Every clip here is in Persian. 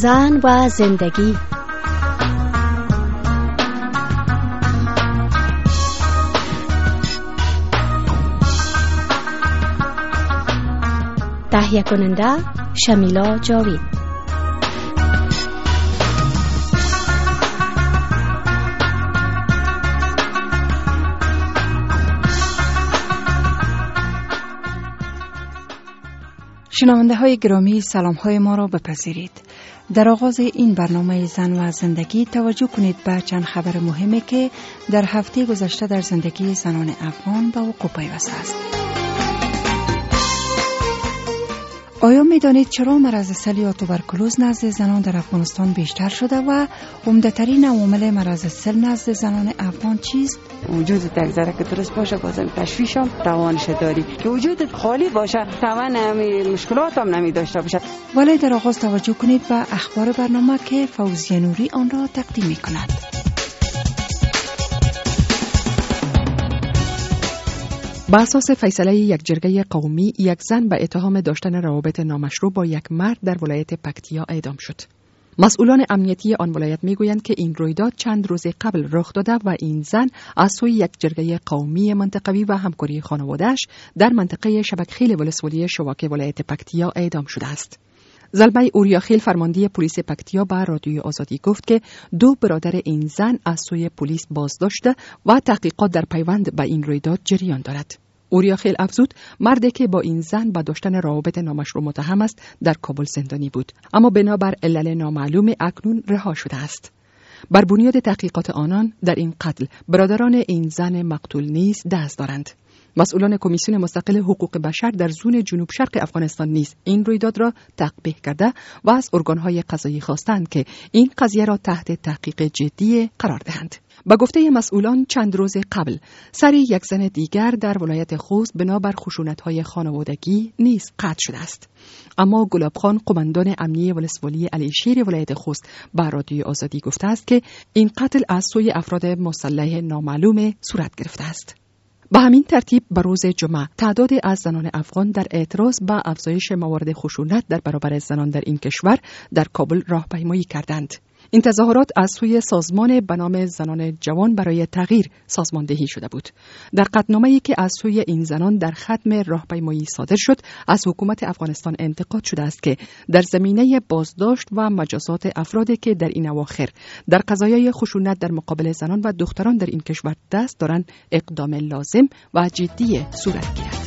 زن و زندگی. تهیه کننده شمیلا جاوید. شنونده های گرامی، سلام های ما را بپذیرید. در آغاز این برنامه زن و زندگی توجه کنید به چند خبر مهمی که در هفته گذشته در زندگی زنان افغان به وقوع پیوسته است. آیا می دانید چرا مرض سل یا توبرکلوز نزد زنان در افغانستان بیشتر شده و عمده‌ترین عوامل مرض سل نزد زنان افغان چیست؟ وجود یک ذره که درست باشه بازم تشویش هم توانش داری که وجود خالی باشه توان مشکلات هم نمی داشته باشه. ولی در آغاز توجه کنید به اخبار برنامه که فوزیه نوری آن را تقدیم می کند. بر اساس فیصله یک جرگه قومی، یک زن به اتهام داشتن روابط نامشروع با یک مرد در ولایت پکتیا اعدام شد. مسئولان امنیتی آن ولایت میگویند که این رویداد چند روز قبل رخ داده و این زن از سوی یک جرگه قومی منطقوی و همکاری خانواده‌اش در منطقه شبکخیل ولسوالی شواکه ولایت پکتیا اعدام شده است. زلمه اوریاخیل فرمانده پلیس پکتیا به رادیوی آزادی گفت که دو برادر این زن از سوی پلیس بازداشته و تحقیقات در پیوند به این رویداد جریان دارد. اوریاخیل افزود مردی که با این زن به داشتن روابط نامشروع متهم است در کابل زندانی بود، اما بنابر علل نامعلوم اکنون رها شده است. بر بنیاد تحقیقات آنان در این قتل برادران این زن مقتول نیز دست دارند. مسئولان کمیسیون مستقل حقوق بشر در زون جنوب شرق افغانستان نیز این رویداد را تقبیح کرده و از ارگانهای قضایی خواستند که این قضیه را تحت تحقیق جدی قرار دهند. با گفته مسئولان چند روز قبل سر یک زن دیگر در ولایت خوست بنابر خشونت‌های خانوادگی نیز قطع شده است. اما گلاب خان قماندان امنیه ولسوالی علیشیر ولایت خوست به رادیوی آزادی گفته است که این قتل از سوی افراد مسلح نامعلوم صورت گرفته است. به همین ترتیب به روز جمعه تعدادی از زنان افغان در اعتراض به افزایش موارد خشونت در برابر زنان در این کشور در کابل راهپیمایی کردند. این تظاهرات از سوی سازمان به نام زنان جوان برای تغییر سازماندهی شده بود. در قطعنامه‌ای که از سوی این زنان در ختم راهپیمایی صادر شد، از حکومت افغانستان انتقاد شده است که در زمینه بازداشت و مجازات افرادی که در این اواخر در قضایای خشونت در مقابل زنان و دختران در این کشور دست دارند، اقدام لازم و جدی صورت گیرد.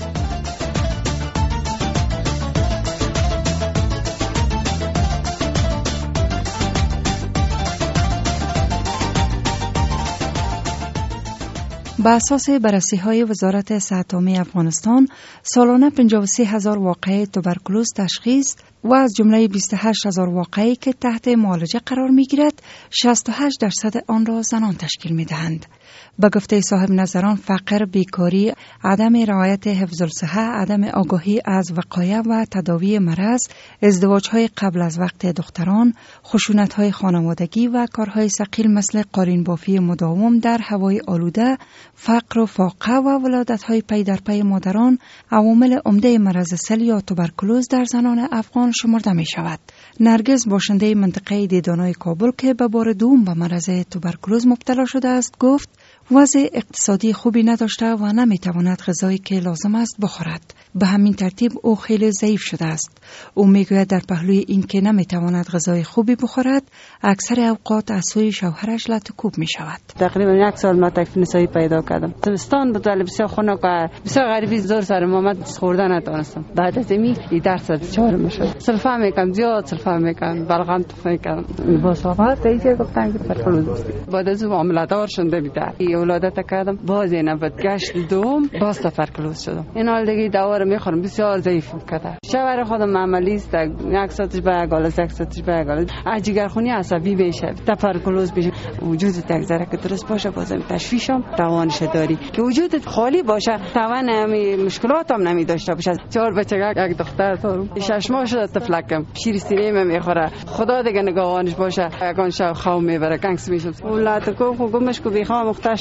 با اساس بررسی‌های وزارت صحت عامه افغانستان، سالانه 53,000 واقعه توبرکلوز تشخیص و از جمله 28,000 واقعه‌ای که تحت معالجه قرار می‌گیرد، 68% آن را زنان تشکیل می‌دهند. به گفته صاحب نظران، فقر، بیکاری، عدم رعایت حفظ الصحه، عدم آگاهی از وقایع و تداوی مرض، ازدواج‌های قبل از وقت دختران، خشونت‌های خانوادگی و کارهای ثقیل مثل قارین بافی مداوم در هوای آلوده، فقر و فاقه و ولادت‌های پی در پی مادران عوامل عمده مرض سل یا توبرکلوز در زنان افغان شمرده می‌شود. نرگس باشنده منطقه دیدانای کابل که به بار دوم به مرض توبرکلوز مبتلا شده است گفت وضع اقتصادی خوبی نداشته و نمیتواند غذایی که لازم است بخورد. به همین ترتیب او خیلی ضعیف شده است. او میگوید در پهلوی این که نمیتواند غذای خوبی بخورد، اکثر اوقات از سوی شوهرش لطکوب میشود. تقریبا 1 سال ما تکلیف نسایی پیدا کردم. تابستان بود ولی بسیار خنک و بسیار غریبی زور سر محمد خوردن نتونستم. بعد از این درس 4 میشد. سلفا میکنم، زیاد سلفا میکنم، بلغم تو میکنم. با صحبت دیگه گفتن که توبرکلوز است. بعد از عملیات شده بیدار. ولادت کردم، باز نبود گشت دوم باز توبرکلوز شدم. این حال دیگه دوا رو میخورم، بسیار ضعیف کرده. شوهر خودم عملی است، یک ساعتش برگاله، یک ساعتش برگاله، جگرخونی عصبی بشه، توبرکلوز بشه. وجود یک ذره که درست باشه بازم تشویش هم توانش داری که وجود خالی باشه توان مشکلات هم نمی داشته باشه. 4 بچه، یک دختر دارم، 6 ماه شده طفلکم، شیر سینه میخوره. خدا دیگه نگاهانش باشه، یکان شب خواب میبره، کنکس میشه. ولات کو گمش کو بیخوام مختش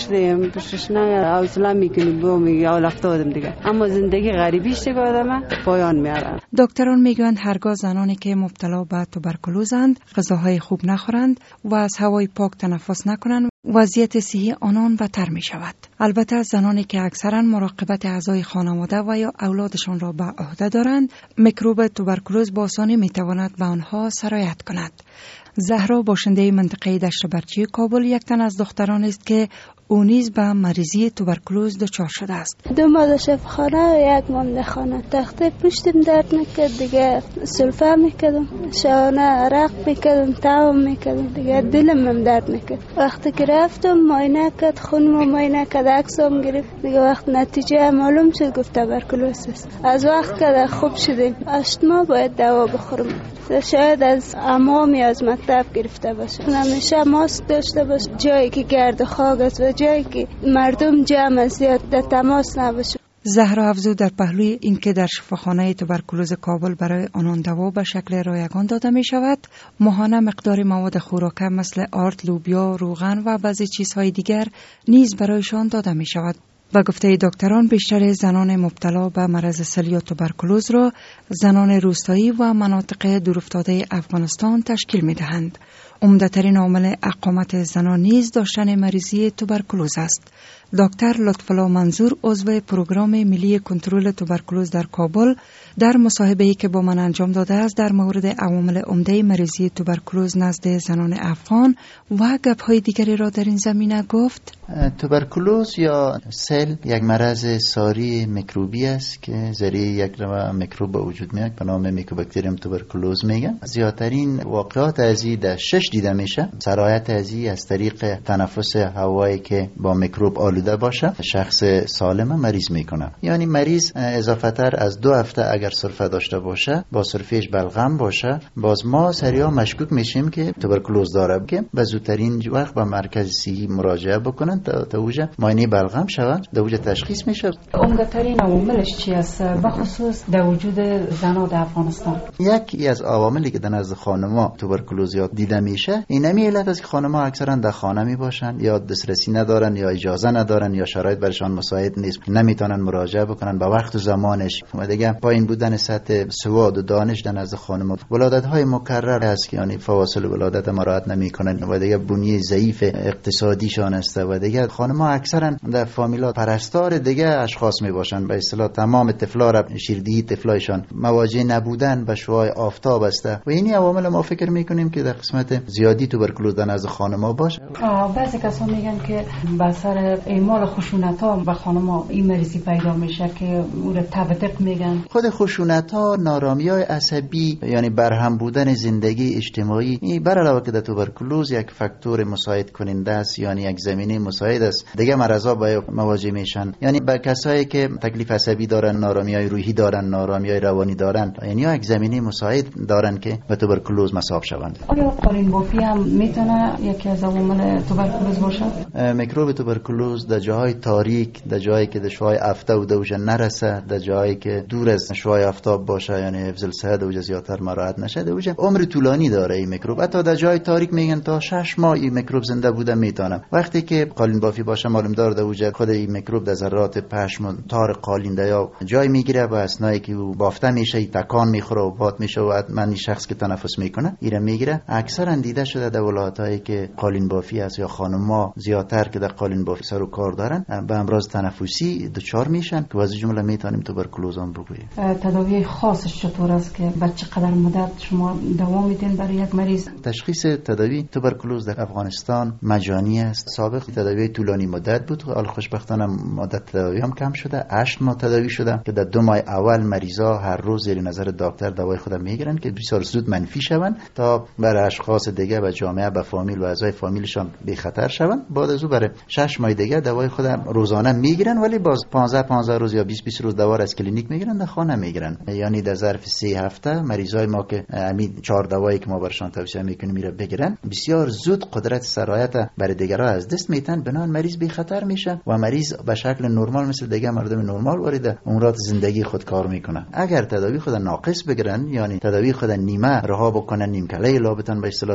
شدیم پشتش نه حوصله میکنی بو میگی اول افتادم دیگه، اما زندگی غریبیش دیگه آدم پایان میاره. دکتران میگویند هرگاه زنانی که مبتلا به توبرکولوزند غذاهای خوب نخورند و از هوای پاک تنفس نکنند وضعیت صحی آنان بدتر می شود. البته زنانی که اکثرا مراقبت اعضای خانواده و یا اولادشان را به عهده دارند میکروب توبرکولوز با آسانی می تواند به آنها سرایت کند. زهرا باشنده منطقه دشت برچی کابل یک تن از دختران است که او نیز به مریضی توبرکولوز دچار شده است. 2 ماه شفاخانه و 1 ماه خانه. تخته پشتم درد میکرد دیگه، سلفه میکردم، شانه عرق میکردم، تعم میکردم دیگه، دلم هم درد میکرد. وقتی که رفتم معاینه کرد، خونم معاینه کرد، عکسم گرفت دیگه. وقت نتیجه معلوم شد گفت توبرکولوز است. از وقت که خوب شدیم 8 ماه باید دوا بخورم. شاید از عمامی از مکتب گرفته باشه. همیشه ماسک داشته باش، جایی که گرد خاک است و جایی که مردم جمع است زیاد در تماس نباشه. زهرا افزود در پهلوی اینکه در شفاخانه توبرکولوز کابل برای آنان دوا به شکل رایگان داده می شود، ماهانه مقدار مواد خوراکه مثل آرد، لوبیا، روغن و بعضی چیزهای دیگر نیز برایشان داده می شود. با گفته دکتران بیشتر زنان مبتلا به مرض سل یا توبرکولوز را زنان روستایی و مناطق دورافتاده افغانستان تشکیل می دهند. عمده‌ترین عامل اقامت زنان نیز داشتن مریضی توبرکولوز است. دکتر لطف‌الله منظور عضو پروگرام ملی کنترل توبرکولوز در کابل در مصاحبه‌ای که با من انجام داده است در مورد عوامل عمده مریضی توبرکولوز نزد زنان افغان و گپ‌های دیگری را در این زمینه گفت. توبرکولوز یا سل یک مرض ساری میکروبی است که ذریعه یک نوع میکروب به وجود میاد به نام میکوباکتریوم توبرکولوز میگن. زیادترین واقعات از این در 6 دیده میشه. سرایت از این از طریق تنفس هوایی که با میکروب آلوده باشه شخص سالم مریض میکنه. یعنی مریض اضافه تر از 2 هفته اگر سرفه داشته باشه، با سرفهش بلغم باشه، باز ما سریع مشکوک میشیم که توبرکولوز داره، که به زودترین وقت به مرکز صحی مراجعه بکنن تا اوجه معاینه بلغم شود، در اوجه تشخیص میشه. عمده‌ترین عواملش چی است به خصوص در وجود زنان در افغانستان؟ یکی از عواملی که در نزد خانم‌ها توبرکولوزیات دیده میشه این علت است که خانم‌ها اکثرا در خانه می باشن یا دسترسی ندارن یا اجازه ندارن یا شرایط برشان مساعد نیست، نمیتونن مراجعه بکنن به وقت و زمانش. و دیگه پایین بودن سطح سواد و دانش در نزد خانم‌ها، ولادت‌های مکرر هست که یعنی فواصل ولادت مراعات نمیکنن و دیگه بنیه ضعیف اقتصادیشان است و دیگه خانم‌ها اکثرا در فامیلات پرستار دیگه اشخاص می باشن. به اصطلاح تمام طفلا را شیردهی طفلایشان مواجه نبودن به شعاع آفتاب است و این عوامل ما فکر میکنیم که در قسمت زیادی توبرکولوز در نزد خانم‌ها باشه. بعضی کسان میگن که به سر اعمال خشونت‌ها به خانم‌ها این مریضی پیدا میشه که اون رو تبدق میگن. خود خشونت‌ها، نارامی‌های عصبی یعنی برهم بودن زندگی اجتماعی، این بر علاوه که در توبرکولوز یک فاکتور مساعد کننده است، یعنی یک زمینه مساعد است دیگه مرضا با مواجه میشن. یعنی با کسایی که تکلیف عصبی دارن، نارامی‌های روحی دارن، نارامی‌های روانی دارن، یعنی یک زمینه مساعد دارن که به توبرکولوز مصاب شوند. آیا قالین بافی هم میتونه یکی از عوامل توبرکولوز باشه؟ میکروب توبرکولوز در جاهای تاریک، در جایی که شعاع آفتاب دوجه نرسه، در جایی که دور از شعاع آفتاب باشه، یعنی حفظ الصحه دوجه زیادتر مراعات نشه، دوجه عمر طولانی داره این میکروب. حتی در جای تاریک میگن تا 6 ماه این میکروب زنده بوده میتونه. وقتی که قالین بافی باشه معلوم دار دوجه خود این میکروب در ذرات پشم و تار قالین یا جای میگیره و اثنایی که او بافته میشه تکان میخوره و باد میشه و من شخص که تنفس میکنه ایره میگیره. اکثرا دیده شده در ولایتایی که قالین بافی است یا خانم‌ها زیادتر که در قالین بافی سر و کار دارن به امراض تنفسی دچار میشن که از جمله میتونیم توبرکولوز هم بگوییم. تداوی خاصش چطور است که بعد چقدر مدت شما دوام میدین برای یک مریض؟ تشخیص تداوی توبرکولوز در افغانستان مجانی است. سابق تداوی طولانی مدت بود، حال خوشبختانه مدت تداوی هم کم شده. 8 ماه تداوی شده که در 2 ماه اول مریضا هر روز زیر نظر دکتر دوای خود میگیرن که بسیار زود منفی شوند تا برای اشخاص دیگه و جامعه و فامیل و اعضای فامیلشان بی خطر شوند. بعد از اون برای 6 ماه دیگه دوای خود روزانه میگیرن، ولی باز 15 روز یا 20 روز دوا از کلینیک میگیرن، در خانه میگیرن. یعنی در ظرف 3 هفته مریضای ما که همین 4 دوایی که ما برشان توصیه میکنیم میره بگیرن، بسیار زود قدرت سرایت برای دیگرها از دست میتن، بنان مریض بی خطر میشه و مریض به شکل نرمال مثل دیگه مردم نرمال وارد امورات زندگی خود کار میکنه. اگر تداوی خود ناقص بگیرن، یعنی تداوی خود نیمه رها بکنن، نیم کله لابتن به اصطلاح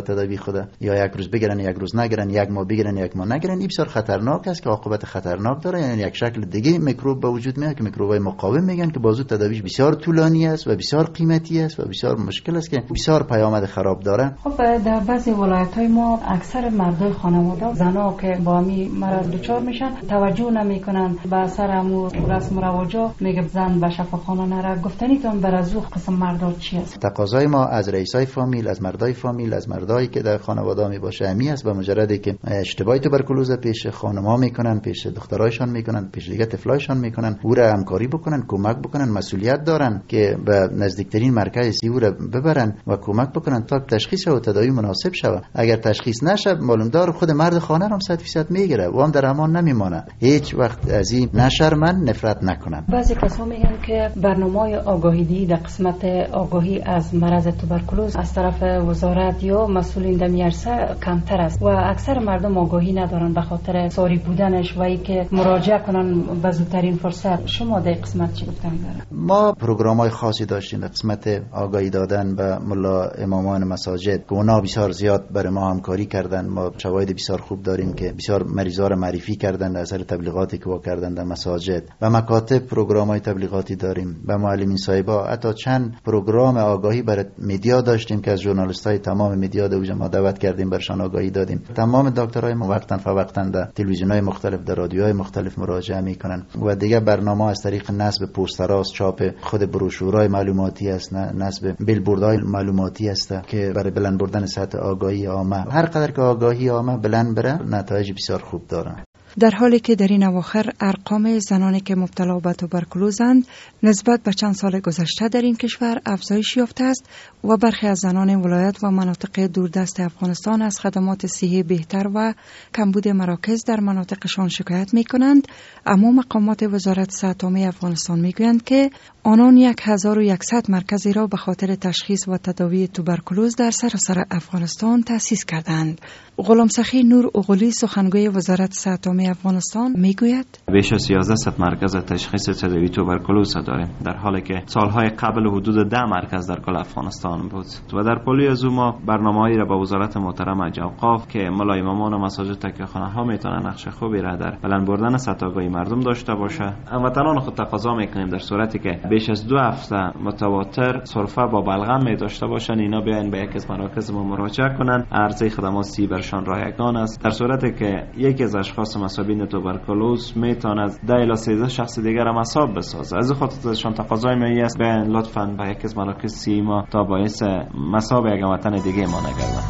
تداوی خود، یا یک روز بگیرن یک روز نگیرن، یک ماه بگیرن یک ماه نگیرن، این بسیار خطرناک است که عاقبت خطرناک داره. یعنی یک شکل دیگه میکروب به وجود میاد که میکروبای مقاوم میگن که بازو تداویش بسیار طولانی است و بسیار قیمتی است و بسیار مشکل است که بسیار پیامد خراب داره. خب در بعضی ولایت‌های ما اکثر مردای خانواده زنا که با می مرض دچار میشن توجه نمیکنن به اثر امو رسم و رواجا، میگه زن به شفاخانه نره. گفتنیتون بر از اون قسم مردا چی است؟ تقاضای ما از رئیسای فامیل، از مردای فامیل، از مردایی که در خانواده می باشه امی است. به مجردی که اشتباه توبرکلوز پیش خانم‌ها میکنن، پیش دخترایشان میکنن، پیش دیگه طفلایشان میکنن، او را همکاری بکنن، کمک بکنن، مسئولیت دارن که به نزدیکترین مرکز او را ببرن و کمک بکنن تا تشخیص و تداوی مناسب شود. اگر تشخیص نشه معلوم دار خود مرد خانه هم 100% میگیره و هم در امان نمیمانه. هیچ وقت از این نشرمند نفرت نکنن. بعضی کسا میگن که برنامه آگاهی در قسمت آگاهی از مرض توبرکلوز از طرف وزارت یا مسئولین در میرسه کمتر است و اکثر مردم آگاهی ندارن به خاطر ساری بودنش و اینکه مراجعه کنن به زودترین فرصت. شما در قسمت چی گفتن داره؟ ما پروگرام‌های خاصی داشتیم در قسمت آگاهی دادن به ملا امامان مساجد که اونا بسیار زیاد برای ما همکاری کردن. ما شواهد بسیار خوب داریم که بسیار مریضا را معرفی کردن از اثر تبلیغاتی که کردن در مساجد و مکاتب. پروگرام‌های تبلیغاتی داریم و معلمین صاحبا. حتی چند پروگرام آگاهی برای مدیا داشتیم که از ژورنالیست‌های تمام مدیا دوجا ما دعوت کردیم برشان آگاهی دادیم. تمام دکترای ما وقتاً فوقتاً در تلویزیون‌های مختلف، در رادیوهای مختلف مراجعه میکنن و دیگه برنامه از طریق نصب پوستراست، چاپ خود بروشورهای معلوماتی است، نصب بیلبوردهای معلوماتی است که برای بلند بردن سطح آگاهی عامه. هر قدر که آگاهی عامه بلند بره نتایج بسیار خوب داره. در حالی که در این اواخر ارقام زنانی که مبتلا به توبرکلوزند نسبت به چند سال گذشته در این کشور افزایش یافته است و برخی از زنان ولایت و مناطق دوردست افغانستان از خدمات صحی بهتر و کمبود مراکز در مناطقشان شکایت می کنند، اما مقامات وزارت صحت عامه افغانستان می گویند که آنان 1100 مرکزی را به خاطر تشخیص و تداوی توبرکلوز در سراسر افغانستان تأسیس کردند. غلام سخی نور اغلی سخنگوی وزارت صحت عامه افغانستان میگوید بیش از 1100 مرکز تشخیص تداوی توبرکلوز داریم، در حالی که سالهای قبل حدود 10 مرکز در کل افغانستان بود. و در پلی از ما برنامه‌ای را با وزارت محترم اوقاف که ملا امامان و مساجد تکیه‌خانه ها میتونن نقش خوبی را در بلند بردن سطح آگاهی مردم داشته باشه. هموطنان خود تقاضا میکنیم در صورتی که بیش از 2 هفته متواتر سرفه با بلغم می داشته باشن، اینا بیاین به یکی از مراکز ما مراجعه کنن. عرضه خدمات سی برشان رایگان است. در صورتی که یکی از اشخاص مصابین توبرکلوز میتواند 10 الی 13 شخص دیگر را مصاب بسازه، از خاطر ازشان تقاضای می است بیاین لطفاً به یکی از مراکز سی ما تا باعث مصاب یک وطن دیگه ما نگردن.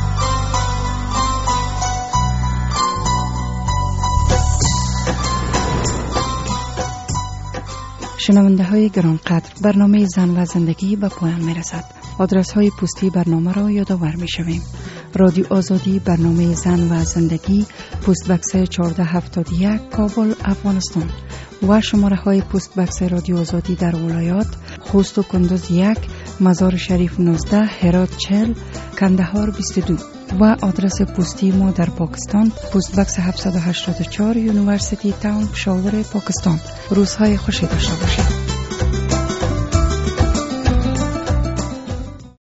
شنونده های گرانقدر، برنامه زن و زندگی به پایان می رسد. آدرس های پستی برنامه را یادآور می شویم. رادیو آزادی، برنامه زن و زندگی، پست بکس 1471 کابل افغانستان و شماره های پست بکس رادیو آزادی در ولایات خوست و کندوز 1، مزار شریف 19، هرات 40، کندهار 22 و آدرس پستی ما در پاکستان پست بکس 784 یونیورسیتی تاون پشاور پاکستان. روزهای خوشی داشته باشید.